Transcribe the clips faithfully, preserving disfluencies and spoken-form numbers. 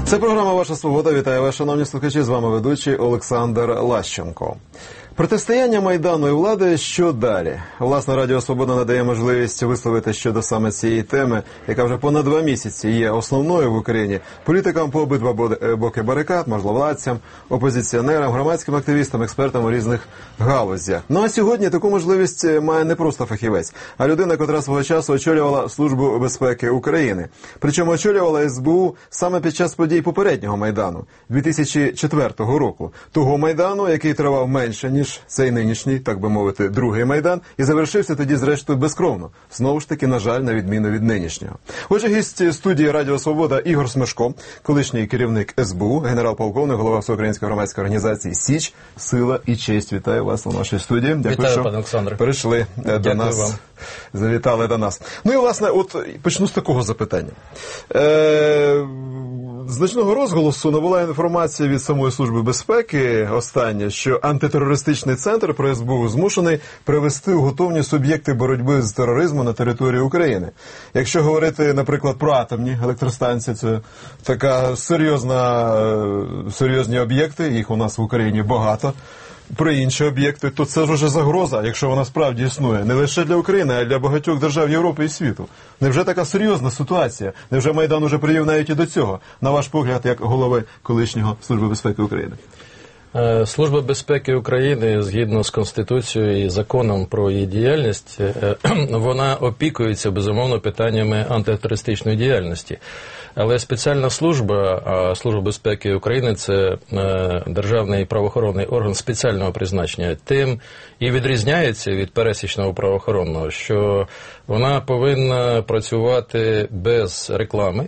Це програма «Ваша свобода». Вітаю вас, шановні слухачі. З вами ведучий Олександр Лащенко. Протистояння Майдану і влади, що далі? Власне, Радіо Свобода надає можливість висловити щодо саме цієї теми, яка вже понад два місяці є основною в Україні, політикам по обидва боки барикад, можновладцям, опозиціонерам, громадським активістам, експертам у різних галузях. Ну а сьогодні таку можливість має не просто фахівець, а людина, котра свого часу очолювала Службу безпеки України. Причому очолювала ес бе у саме під час подій попереднього Майдану, дві тисячі четвертого року. Того Майдану, який тривав менше, ніж цей нинішній, так би мовити, другий Майдан, і завершився тоді, зрештою, безкровно. Знову ж таки, на жаль, на відміну від нинішнього. Отже, гість студії Радіо Свобода Ігор Смешко, колишній керівник ес бе у, генерал-полковник, голова Всеукраїнської громадської організації «Січ», «Сила і честь». Вітаю вас у нашій студії. Дякую, Вітаю, що пане Олександре. Перейшли Дякую до нас. Вам. Завітали до нас. Ну і, власне, от почну з такого запитання. Е, значного розголосу набула інформація від самої Служби безпеки, остання, що антитерористичний центр при ес бе у змушений привести у готовність суб'єкти боротьби з тероризмом на території України. Якщо говорити, наприклад, про атомні електростанції, це така серйозна, серйозні об'єкти, їх у нас в Україні багато. Про інші об'єкти, то це вже загроза, якщо вона справді існує, не лише для України, а й для багатьох держав Європи і світу. Невже така серйозна ситуація? Невже Майдан уже привів навіть і до цього? На ваш погляд, як голови колишнього Служби безпеки України? Служба безпеки України, згідно з Конституцією і законом про її діяльність, вона опікується, безумовно, питаннями антитерористичної діяльності. Але спеціальна служба, а Служба безпеки України – це державний правоохоронний орган спеціального призначення, тим і відрізняється від пересічного правоохоронного, що вона повинна працювати без реклами,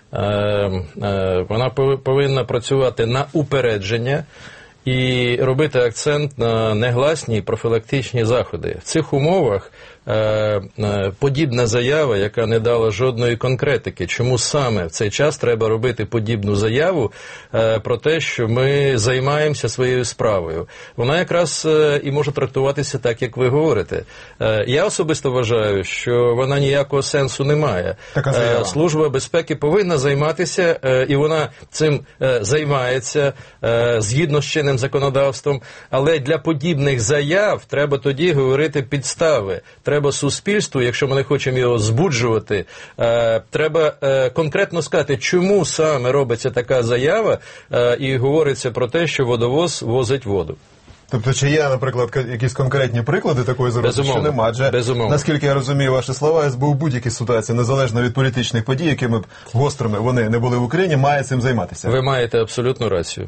вона повинна працювати на упередження, і робити акцент на негласні профілактичні заходи. В цих умовах е, е, подібна заява, яка не дала жодної конкретики, чому саме в цей час треба робити подібну заяву е, про те, що ми займаємося своєю справою. Вона якраз е, і може трактуватися так, як ви говорите. Е, я особисто вважаю, що вона ніякого сенсу не має. Е, Служба безпеки повинна займатися, е, і вона цим е, займається е, згідно з чинним законодавством, але для подібних заяв треба тоді говорити підстави. Треба суспільству, якщо ми не хочемо його збуджувати, е, треба е, конкретно сказати, чому саме робиться така заява е, і говориться про те, що водовоз возить воду. Тобто, чи є, наприклад, якісь конкретні приклади такої загрози, що нема? Адже, Безумовно. Наскільки я розумію ваші слова, ес бе у в будь-якій ситуації, незалежно від політичних подій, якими б гострими вони не були в Україні, має цим займатися. Ви маєте абсолютну рацію.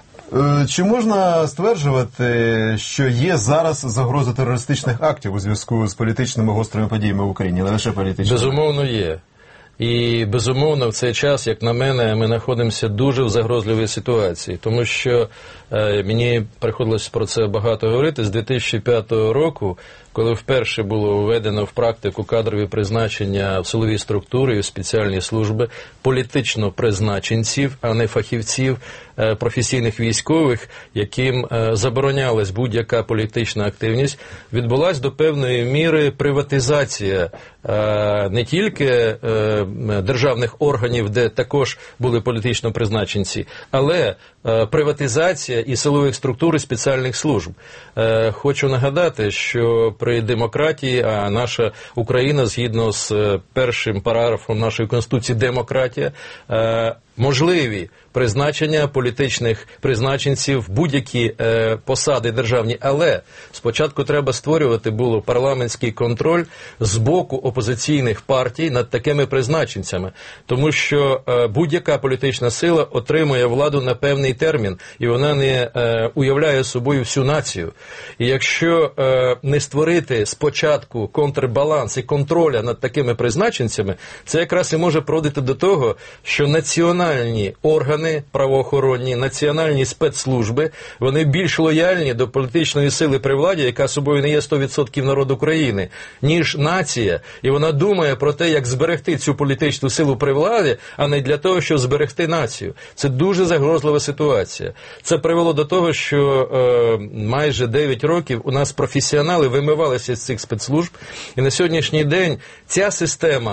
Чи можна стверджувати, що є зараз загроза терористичних актів у зв'язку з політичними гострими подіями в Україні, не лише політичними? Безумовно, є. І, безумовно, в цей час, як на мене, ми знаходимося дуже в загрозливій ситуації, тому що е, мені приходилось про це багато говорити. З дві тисячі п'ятого року, коли вперше було введено в практику кадрові призначення в силові структури і в спеціальні служби політично призначенців, а не фахівців, е, професійних військових, яким е, заборонялась будь-яка політична активність, відбулась до певної міри приватизація е, не тільки е, державних органів, де також були політично призначенці, але е, приватизація і силових структур і спеціальних служб. Е, хочу нагадати, що при демократії, а наша Україна, згідно з першим параграфом нашої Конституції, демократія, е, можливі призначення політичних призначенців, будь-які е, посади державні, але спочатку треба створювати було парламентський контроль з боку опозиційних партій над такими призначенцями, тому що е, будь-яка політична сила отримує владу на певний термін, і вона не е, уявляє собою всю націю. І якщо е, не створити спочатку контрбаланс і контроля над такими призначенцями, це якраз і може приводити до того, що національні органи правоохоронні, національні спецслужби, вони більш лояльні до політичної сили при владі, яка собою не є сто відсотків народ України, ніж нація. І вона думає про те, як зберегти цю політичну силу при владі, а не для того, щоб зберегти націю. Це дуже загрозлива ситуація. Це привело до того, що е, майже дев'ять років у нас професіонали вимивалися з цих спецслужб, і на сьогоднішній день ця система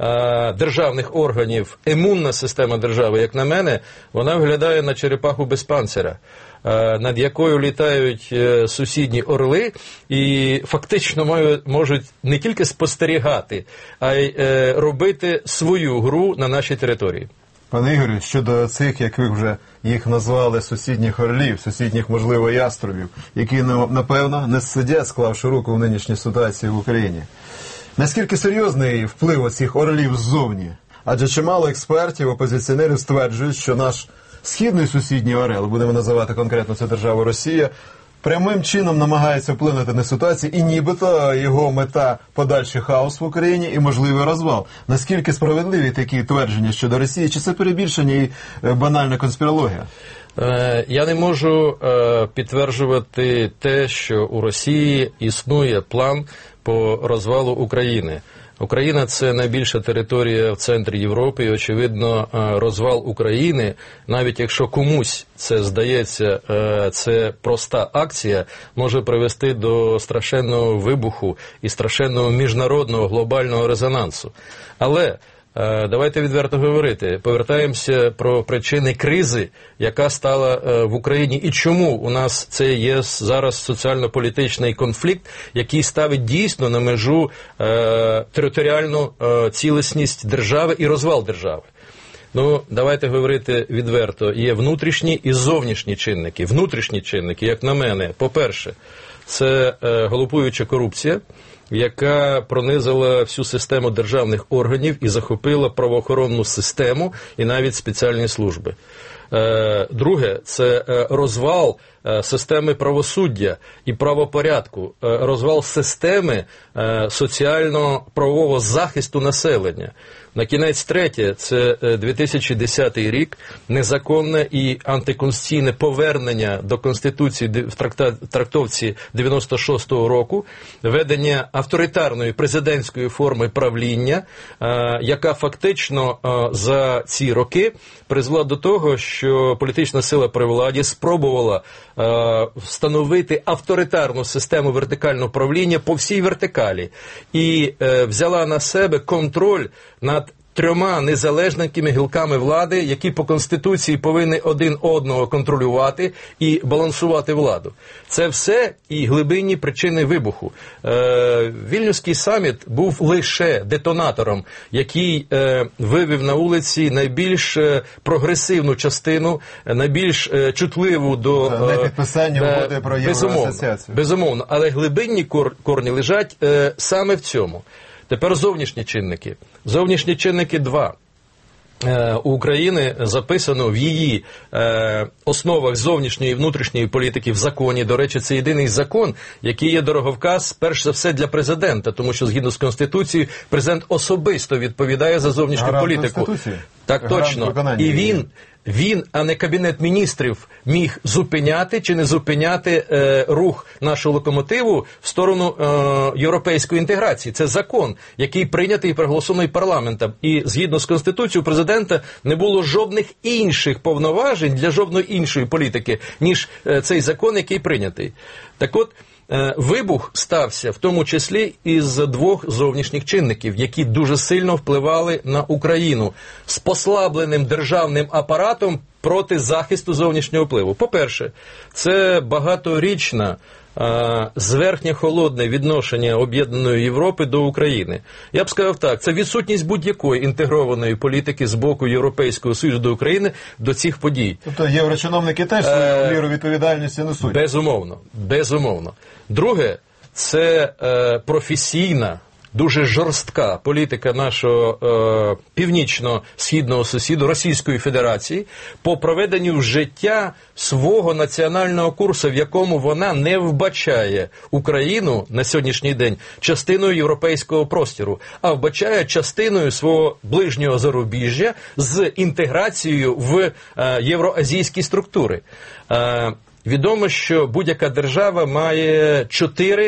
е, державних органів, імунна система держави, як на мене, вона виглядає на черепаху без панцира, е, над якою літають е, сусідні орли і фактично мають, можуть не тільки спостерігати, а й е, робити свою гру на нашій території. Пане Ігорю, щодо цих, як ви вже їх назвали, сусідніх орлів, сусідніх, можливо, яструбів, які, напевно, не сидять, склавши руку в нинішній ситуації в Україні. Наскільки серйозний вплив оцих орлів ззовні? Адже чимало експертів, опозиціонерів стверджують, що наш східний сусідній орел, будемо називати конкретно цю державу Росія, прямим чином намагається вплинути на ситуацію, і нібито його мета – подальший хаос в Україні і можливий розвал. Наскільки справедливі такі твердження щодо Росії? Чи це перебільшення і банальна конспірологія? Я не можу підтверджувати те, що у Росії існує план по розвалу України. Україна – це найбільша територія в центрі Європи, і, очевидно, розвал України, навіть якщо комусь це здається, це проста акція, може привести до страшенного вибуху і страшенного міжнародного глобального резонансу. Але давайте відверто говорити. Повертаємося про причини кризи, яка стала в Україні, і чому у нас це є зараз соціально-політичний конфлікт, який ставить дійсно на межу е, територіальну е, цілісність держави і розвал держави. Ну, давайте говорити відверто. Є внутрішні і зовнішні чинники. Внутрішні чинники, як на мене, по-перше, це е, галопуюча корупція, яка пронизила всю систему державних органів і захопила правоохоронну систему і навіть спеціальні служби. Друге – це розвал системи правосуддя і правопорядку, розвал системи соціально-правового захисту населення. На кінець третє – це дві тисячі десятий рік, незаконне і антиконституційне повернення до Конституції в трактовці дев'яносто шостого року, ведення авторитарної президентської форми правління, яка фактично за ці роки призвела до того, що політична сила при владі спробувала встановити авторитарну систему вертикального правління по всій вертикалі і взяла на себе контроль над трьома незалежними гілками влади, які по Конституції повинні один одного контролювати і балансувати владу. Це все і глибинні причини вибуху. Е, Вільнюський саміт був лише детонатором, який е, вивів на вулиці найбільш прогресивну частину, найбільш е, чутливу до е, непідписання угоди про Євроасоціацію. Безумовно, але глибинні кор, корні лежать е, саме в цьому. Тепер зовнішні чинники. Зовнішні чинники два. Е, у України записано в її е, основах зовнішньої і внутрішньої політики в законі. До речі, це єдиний закон, який є дороговказ, перш за все, для президента, тому що, згідно з Конституцією, президент особисто відповідає за зовнішню Гарант політику. Конституції. Так точно. І він... Він, а не Кабінет міністрів, міг зупиняти чи не зупиняти е, рух нашого локомотиву в сторону е, європейської інтеграції. Це закон, який прийнятий і проголосований парламентом. І згідно з Конституцією у президента не було жодних інших повноважень для жодної іншої політики, ніж е, цей закон, який прийнятий. Так от, вибух стався в тому числі із двох зовнішніх чинників, які дуже сильно впливали на Україну з послабленим державним апаратом проти захисту зовнішнього впливу. По-перше, це багаторічна зверхнє холодне відношення Об'єднаної Європи до України. Я б сказав так, це відсутність будь-якої інтегрованої політики з боку Європейського Союзу до України до цих подій. Тобто єврочиновники теж свою міру відповідальності несуть? Безумовно, безумовно. Друге, це е, професійна, дуже жорстка політика нашого е, північно-східного сусіду Російської Федерації по проведенню в життя свого національного курсу, в якому вона не вбачає Україну на сьогоднішній день частиною європейського простору, а вбачає частиною свого ближнього зарубіжжя з інтеграцією в е, євроазійські структури. Е, відомо, що будь-яка держава має чотири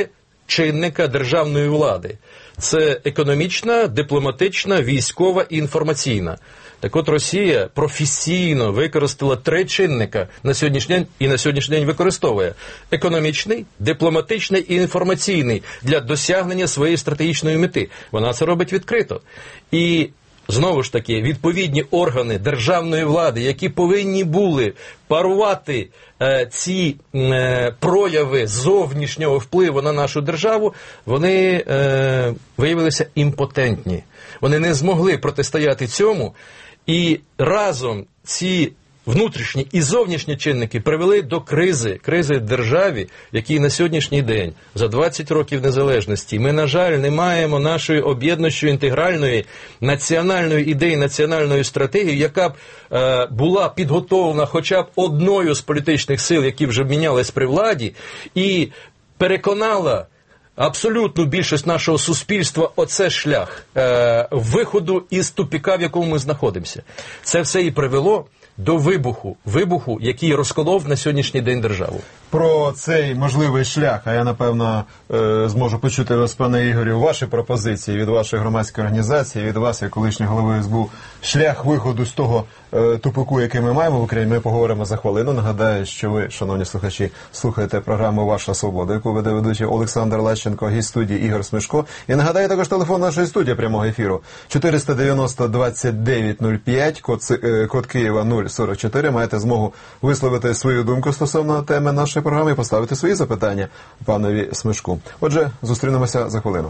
чинника державної влади. Це економічна, дипломатична, військова і інформаційна. Так от Росія професійно використала три чинника на сьогоднішній день і на сьогоднішній день використовує: економічний, дипломатичний і інформаційний для досягнення своєї стратегічної мети. Вона це робить відкрито. І знову ж таки, відповідні органи державної влади, які повинні були парувати е, ці е, прояви зовнішнього впливу на нашу державу, вони е, виявилися імпотентні. Вони не змогли протистояти цьому, і разом ці внутрішні і зовнішні чинники привели до кризи, кризи в державі, якій на сьогоднішній день, за двадцять років незалежності, ми, на жаль, не маємо нашої об'єднуючої інтегральної національної ідеї, національної стратегії, яка б е, була підготовлена хоча б одною з політичних сил, які вже мінялись при владі, і переконала абсолютну більшість нашого суспільства, оце шлях е, виходу із тупіка, в якому ми знаходимося. Це все і привело до вибуху, вибуху, який розколов на сьогоднішній день державу. Про цей можливий шлях, а я, напевно, зможу почути вас, пане Ігорю, ваші пропозиції від вашої громадської організації, від вас, як колишнього голови ес бе у, шлях виходу з того тупику, який ми маємо в Україні, ми поговоримо за хвилину. Нагадаю, що ви, шановні слухачі, слухаєте програму «Ваша свобода», яку веде ведучий Олександр Лащенко, гість студії Ігор Смешко. І нагадаю також телефон нашої студії прямого ефіру чотириста дев'яносто двадцять дев'ять нуль п'ять, код, код Києва нуль сорок чотири. Маєте змогу висловити свою думку стосовно теми нашої програми і поставити свої запитання панові Смешку. Отже, зустрінемося за хвилину.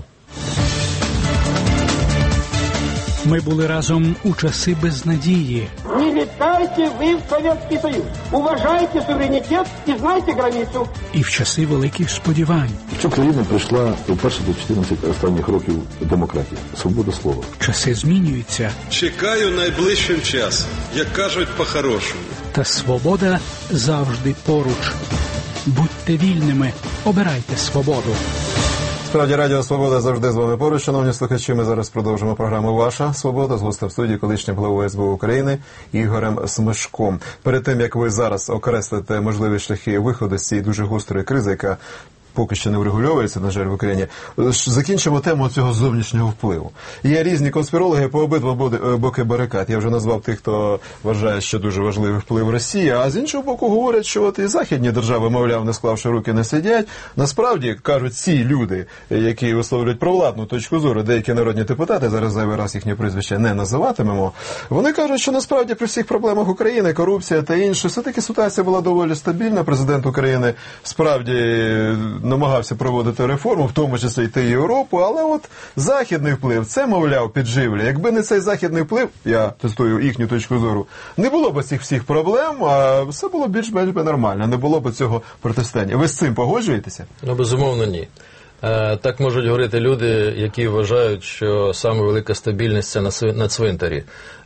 Ми були разом у часи безнадії. Не летайте ви в Совєтський Союз. Уважайте суверенітет і знайте границю. І в часи великих сподівань. В цю країну прийшла вперше до чотирнадцять останніх років демократія, свобода слова. Часи змінюються. Чекаю найближчим часом, як кажуть по-хорошому. Та свобода завжди поруч. Будьте вільними, обирайте свободу. Справді, Радіо Свобода завжди з вами поруч. Шановні слухачі, ми зараз продовжимо програму «Ваша свобода» з гостем в студії, колишнім головою ес бе у України Ігорем Смешком. Перед тим, як ви зараз окреслите можливі шляхи виходу з цієї дуже гострої кризи, яка поки що не врегульовується, на жаль, в Україні, закінчимо тему цього зовнішнього впливу. Є різні конспірологи по обидва боки барикад. Я вже назвав тих, хто вважає, що дуже важливий вплив Росії, а з іншого боку говорять, що от і західні держави, мовляв, не склавши руки, не сидять. Насправді, кажуть ці люди, які висловлюють провладну точку зору, деякі народні депутати, зараз зайвий раз їхні прізвища не називатимемо, вони кажуть, що насправді при всіх проблемах України, корупція та інше, все-таки ситуація була доволі стабільна. Президент України справді намагався проводити реформу, в тому числі йти в Європу, але от західний вплив, це, мовляв, підживлює. Якби не цей західний вплив, я тестую їхню точку зору, не було б цих всіх проблем, а все було більш-менш нормально, не було б цього протистояння. Ви з цим погоджуєтеся? Ну, безумовно, ні. Так можуть говорити люди, які вважають, що саме велика стабільність – це на цвинтарі.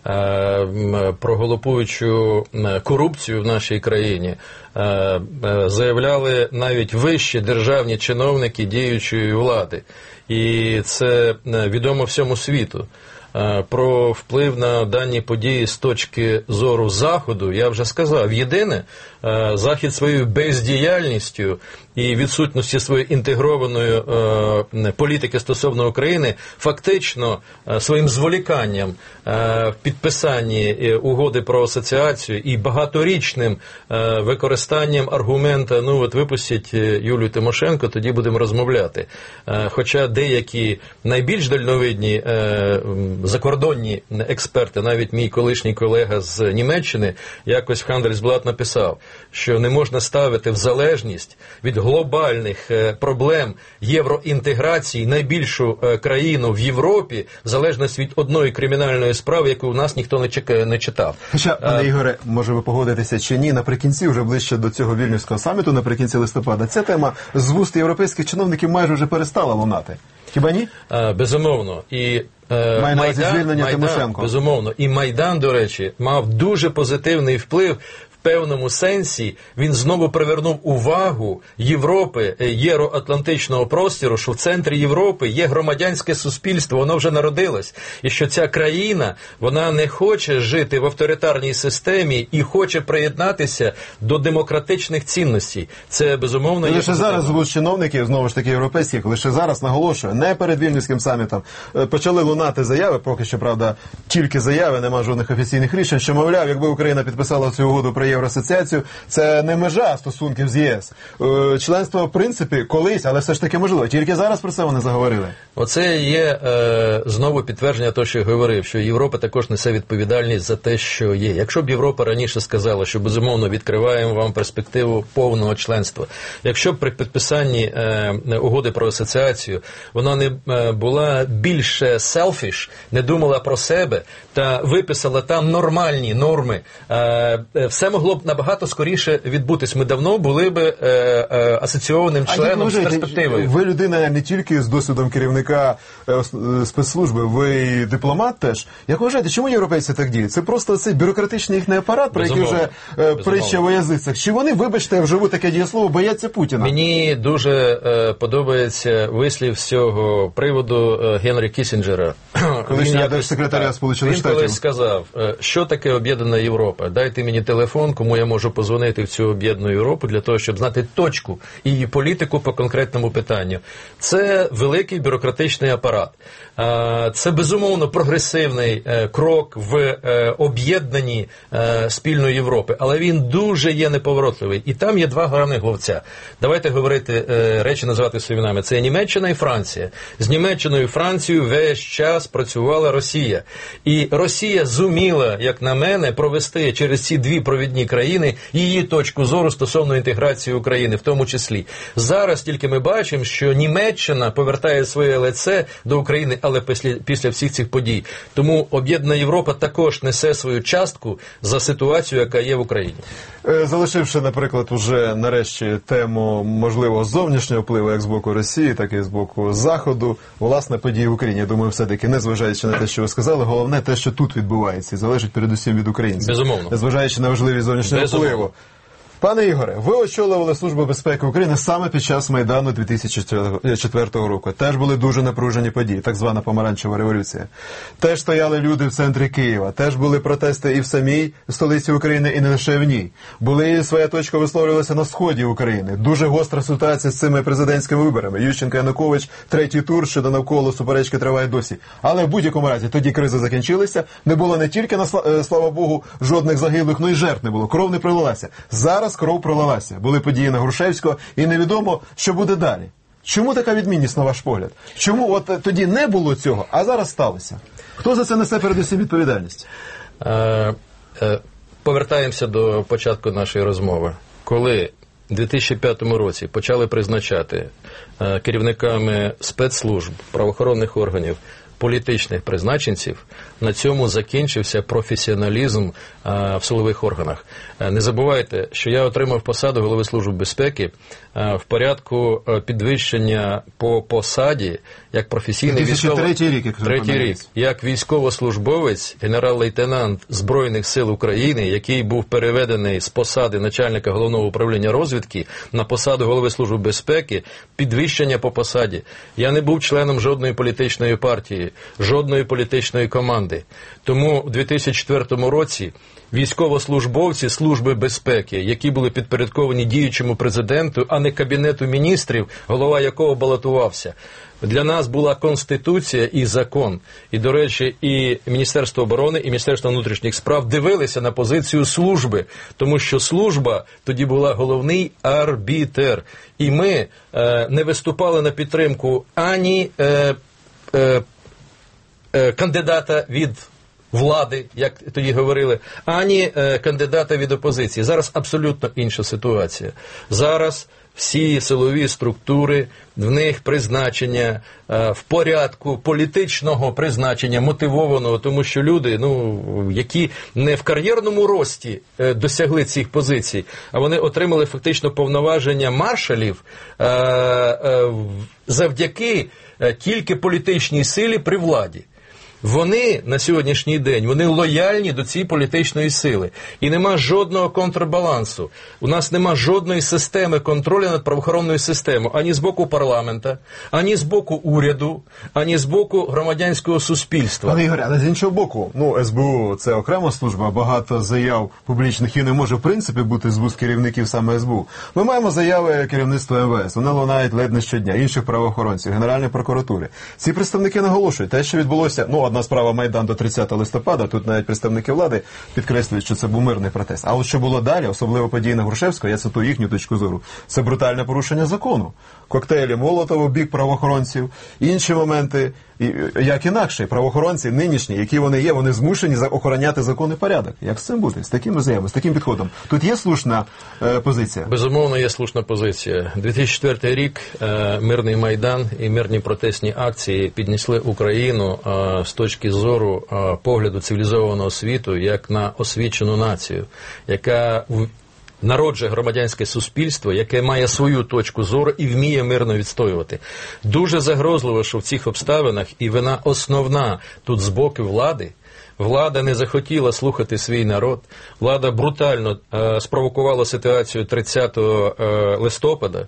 Про галопуючу корупцію в нашій країні заявляли навіть вищі державні чиновники діючої влади. І це відомо всьому світу. Про вплив на дані події з точки зору Заходу я вже сказав. Єдине, Захід своєю бездіяльністю і відсутності своєї інтегрованої е, політики стосовно України фактично е, своїм зволіканням е, в підписанні угоди про асоціацію і багаторічним е, використанням аргумента, ну от випустіть Юлію Тимошенко, тоді будемо розмовляти. Е, хоча деякі найбільш дальновидні е, закордонні експерти, навіть мій колишній колега з Німеччини, якось в Handelsblatt написав, що не можна ставити в залежність від глобальних проблем євроінтеграції найбільшу країну в Європі, в залежності від одної кримінальної справи, яку у нас ніхто не, чекає, не читав. Хоча, пане Ігоре, може ви погодитеся чи ні, наприкінці, вже ближче до цього Вільнюського саміту, наприкінці листопада, ця тема з вуст європейських чиновників майже вже перестала лунати. Хіба ні? А, безумовно. І Має на увазі звільнення Тимошенко. Безумовно. І Майдан, до речі, мав дуже позитивний вплив в певному сенсі він знову привернув увагу Європи, євроатлантичного простору, що в центрі Європи є громадянське суспільство, воно вже народилось. І що ця країна, вона не хоче жити в авторитарній системі і хоче приєднатися до демократичних цінностей. Це, безумовно, є... Лише зараз звуть чиновників, знову ж таки, європейських, лише зараз, наголошую, не перед Вільнюським самітом, почали лунати заяви, поки що, правда, тільки заяви, нема жодних офіційних рішень, що, мовляв, якби Україна підписала цю угоду про євроасоціацію, це не межа стосунків з ЄС. Членство, в принципі, колись, але все ж таки можливо. Тільки зараз про це вони заговорили. Оце є е, знову підтвердження того, що я говорив, що Європа також несе відповідальність за те, що є. Якщо б Європа раніше сказала, що, безумовно, відкриваємо вам перспективу повного членства, якщо б при підписанні е, угоди про асоціацію вона не е, була більш selfish, не думала про себе та виписала там нормальні норми, е, все могло б набагато скоріше відбутись. Ми давно були б е, е, асоційованим членом з перспективою. Ви людина не тільки з досвідом керівника е, спецслужби, ви і дипломат теж. Як вважаєте, чому європейці так діють? Це просто цей бюрократичний їхній апарат, про який вже е, притча во язицях. Чи вони, вибачте, вживу таке дієслово, бояться Путіна? Мені дуже е, подобається вислів з цього приводу е, Генрі Кіссінджера. Колишнього держсекретаря Сполучених Штатів. Він колись сказав, е, що таке об'єднана Європа? Дайте мені телефон, кому я можу позвонити в цю об'єднану Європу для того, щоб знати точку і її політику по конкретному питанню. Це великий бюрократичний апарат. Е, це, безумовно, прогресивний е, крок в е, об'єднанні е, спільної Європи, але він дуже є неповоротливий. І там є два головних главця. Давайте говорити, е, речі називати своїми іменами. Це Німеччина і Франція. З Німеччиною і Францією весь час працювала Росія. І Росія зуміла, як на мене, провести через ці дві провідні країни її точку зору стосовно інтеграції України, в тому числі. Зараз тільки ми бачимо, що Німеччина повертає своє лице до України, але після, після всіх цих подій. Тому об'єднана Європа також несе свою частку за ситуацію, яка є в Україні. Залишивши, наприклад, уже нарешті тему можливого зовнішнього впливу як з боку Росії, так і з боку Заходу, власне, події в Україні. Я думаю, все-таки, незважаючи на те, що ви сказали, головне те, що тут відбувається, і залежить передусім від українців. Безумовно. Незважаючи на важливість зовнішнього Безумовно. впливу. Пане Ігоре, ви очолювали Службу безпеки України саме під час Майдану дві тисячі четвертого року. Теж були дуже напружені події, так звана помаранчева революція. Теж стояли люди в центрі Києва, теж були протести і в самій столиці України, і не лише в ній. Були, своя точка висловлювалася на сході України. Дуже гостра ситуація з цими президентськими виборами. Ющенко-Янукович, третій тур, щодо навколо суперечки триває досі. Але в будь-якому разі тоді кризи закінчилися. Не було не тільки, слава Богу, жодних загиблих, але й жертв не було. Кров не пролилася. Зараз кров пролилася. Були події на Грушевського, і невідомо, що буде далі. Чому така відмінність, на ваш погляд? Чому от тоді не було цього, а зараз сталося? Хто за це несе передусім відповідальність? Е, е, повертаємося до початку нашої розмови. Коли у дві тисячі п'ятому році почали призначати е, керівниками спецслужб, правоохоронних органів, політичних призначенців, на цьому закінчився професіоналізм а, в силових органах. А, не забувайте, що я отримав посаду голови Служби безпеки а, в порядку а, підвищення по посаді як професійний військово... Третій рік, як Третій рік, як військовослужбовець, генерал-лейтенант Збройних сил України, який був переведений з посади начальника Головного управління розвідки на посаду голови Служби безпеки, підвищення по посаді. Я не був членом жодної політичної партії, жодної політичної команди. Тому у дві тисячі четвертому році військовослужбовці Служби безпеки, які були підпорядковані діючому президенту, а не Кабінету міністрів, голова якого балотувався, для нас була Конституція і закон. І, до речі, і Міністерство оборони, і Міністерство внутрішніх справ дивилися на позицію служби, тому що служба тоді була головний арбітер. І ми е, не виступали на підтримку ані е, е, е, кандидата від влади, як тоді говорили, ані е, кандидата від опозиції. Зараз абсолютно інша ситуація. Зараз всі силові структури, в них призначення е, в порядку політичного призначення, мотивованого, тому що люди, ну, які не в кар'єрному рості е, досягли цих позицій, а вони отримали фактично повноваження маршалів е, е, завдяки е, тільки політичній силі при владі. Вони на сьогоднішній день, вони лояльні до цієї політичної сили. І нема жодного контрбалансу. У нас нема жодної системи контролю над правоохоронною системою. Ані з боку парламента, ані з боку уряду, ані з боку громадянського суспільства. Пане Ігоря, але з іншого боку, ну, ес бе у – це окрема служба, багато заяв публічних і не може, в принципі, бути з вуст керівників саме ес бе у. Ми маємо заяви керівництва ем ве ес, вони лунають ледь не щодня, інших правоохоронців, Генеральної прокуратури. Ці представники наголошують, те, що відбулося, ну, одна справа Майдан до тридцятого листопада, тут навіть представники влади підкреслюють, що це був мирний протест. А от що було далі, особливо події на Грушевського, я цитую їхню точку зору, це брутальне порушення закону. Коктейлі Молотова в бік правоохоронців, інші моменти, і, як інакше, правоохоронці нинішні, які вони є, вони змушені охороняти закон і порядок. Як з цим бути? З такими заявами, з таким підходом? Тут є слушна е, позиція? Безумовно, є слушна позиція. дві тисячі четвертий рік, е, мирний Майдан і мирні протестні акції піднесли Україну е, з точки зору е, погляду цивілізованого світу як на освічену націю, яка в народжує громадянське суспільство, яке має свою точку зору і вміє мирно відстоювати. Дуже загрозливо, що в цих обставинах, і вина основна тут з боку влади, влада не захотіла слухати свій народ, влада брутально е, спровокувала ситуацію тридцятого листопада,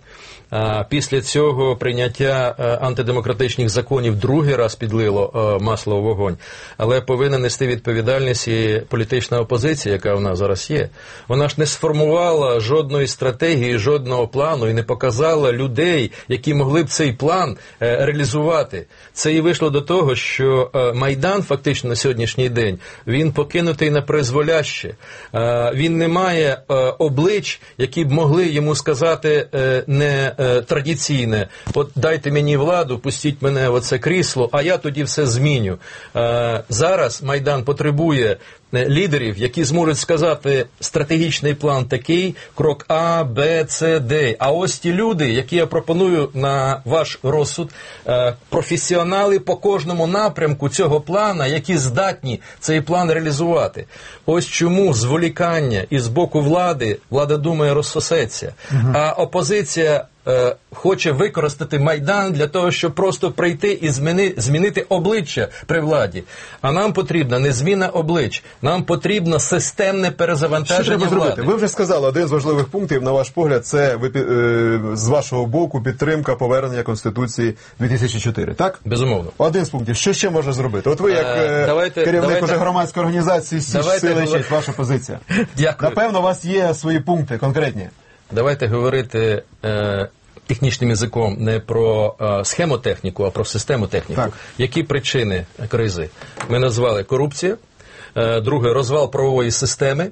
а після цього прийняття е, антидемократичних законів другий раз підлило е, масло у вогонь. Але повинна нести відповідальність і політична опозиція, яка в нас зараз є. Вона ж не сформувала жодної стратегії, жодного плану і не показала людей, які могли б цей план е, реалізувати. Це і вийшло до того, що е, Майдан фактично на сьогоднішній день, він покинутий на призволяще. Е, він не має е, облич, які б могли йому сказати е, не традиційне, от дайте мені владу, пустіть мене в оце крісло, а я тоді все зміню. Е, зараз Майдан потребує лідерів, які зможуть сказати стратегічний план такий, крок А, Б, С, Д. А ось ті люди, які я пропоную на ваш розсуд, е, професіонали по кожному напрямку цього плана, які здатні цей план реалізувати. Ось чому зволікання із боку влади, влада думає розсосеться, угу. а опозиція е, хоче використати Майдан для того, щоб просто прийти і зміни, змінити обличчя при владі. А нам потрібна не зміна облич, нам потрібно системне перезавантаження влади. Ви вже сказали, один з важливих пунктів, на ваш погляд, це ви, е, з вашого боку підтримка повернення Конституції дві тисячі чотири, так? Безумовно. Один з пунктів. Що ще можна зробити? От ви, як е, давайте, керівник давайте, уже громадської організації «Січ Сили Честь», ваша позиція. Дякую. Напевно, у вас є свої пункти конкретні. Давайте говорити е, технічним язиком не про е, схемотехніку, а про системотехніку. Так. Які причини кризи? Ми назвали корупція, е, друге – розвал правової системи,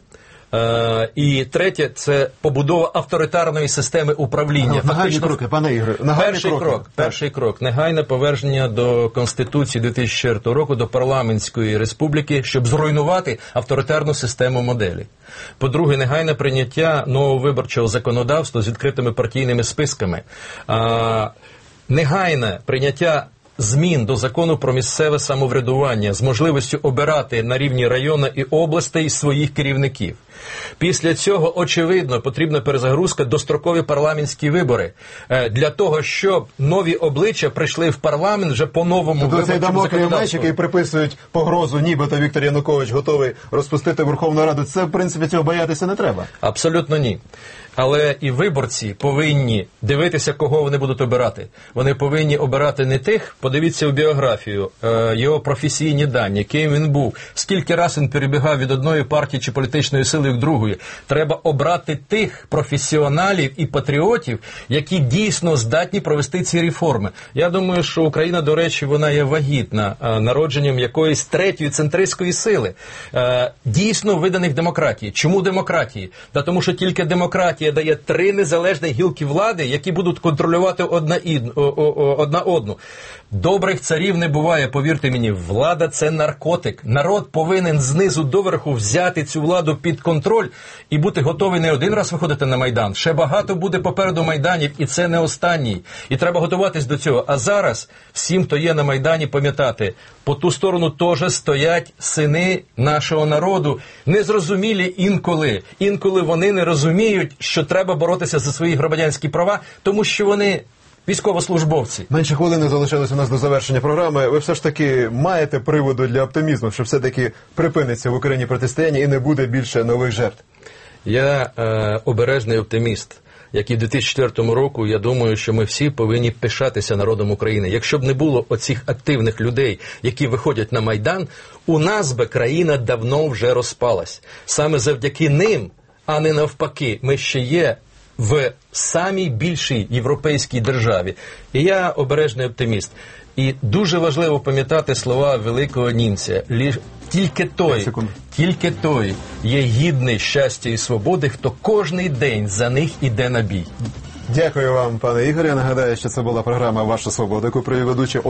е, і третє – це побудова авторитарної системи управління. Ну, нагальні кроки, пане Ігоре, нагальні перший кроки. крок, Так. перший крок – негайне повернення до Конституції дві тисячі четвертого року, до парламентської республіки, щоб зруйнувати авторитарну систему моделі. По-друге, негайне прийняття нового виборчого законодавства з відкритими партійними списками. А, негайне прийняття змін до закону про місцеве самоврядування з можливістю обирати на рівні району і областей своїх керівників. Після цього, очевидно, потрібна перезагрузка, дострокові парламентські вибори. Для того, щоб нові обличчя прийшли в парламент вже по новому тобто виборчому законодавству. Тобто цей дамоклів меч, який приписують погрозу, нібито Віктор Янукович готовий розпустити Верховну Раду, це, в принципі, цього боятися не треба. Абсолютно ні. Але і виборці повинні дивитися, кого вони будуть обирати. Вони повинні обирати не тих, подивіться в біографію, його професійні дані, ким він був, скільки раз він перебігав від одної партії чи політичної сили в другої. Треба обрати тих професіоналів і патріотів, які дійсно здатні провести ці реформи. Я думаю, що Україна, до речі, вона є вагітна народженням якоїсь третьої центристської сили, дійсно виданих демократії. Чому демократії? Та тому, що тільки демократія дає три незалежні гілки влади, які будуть контролювати одна, ід, о, о, одна одну. Добрих царів не буває, повірте мені, влада – це наркотик. Народ повинен знизу до верху взяти цю владу під контроль і бути готовий не один раз виходити на Майдан. Ще багато буде попереду Майданів, і це не останній. І треба готуватись до цього. А зараз всім, хто є на Майдані, пам'ятати, по ту сторону теж стоять сини нашого народу. Незрозумілі інколи. Інколи вони не розуміють, що треба боротися за свої громадянські права, тому що вони військовослужбовці. Менше хвилини залишилось у нас до завершення програми. Ви все ж таки маєте приводу для оптимізму, що все-таки припиниться в Україні протистояння і не буде більше нових жертв? Я е, обережний оптиміст. Як і в дві тисячі четвертому року, я думаю, що ми всі повинні пишатися народом України. Якщо б не було оцих активних людей, які виходять на Майдан, у нас би країна давно вже розпалась. Саме завдяки ним, а не навпаки, ми ще є в самій більшій європейській державі. І я обережний оптиміст. І дуже важливо пам'ятати слова великого німця. Лі... Тільки той, тільки той є гідний щастя і свободи, хто кожний день за них іде на бій. Дякую вам, пане Ігорю. Нагадаю, що це була програма «Ваша свобода», яку провів ведучий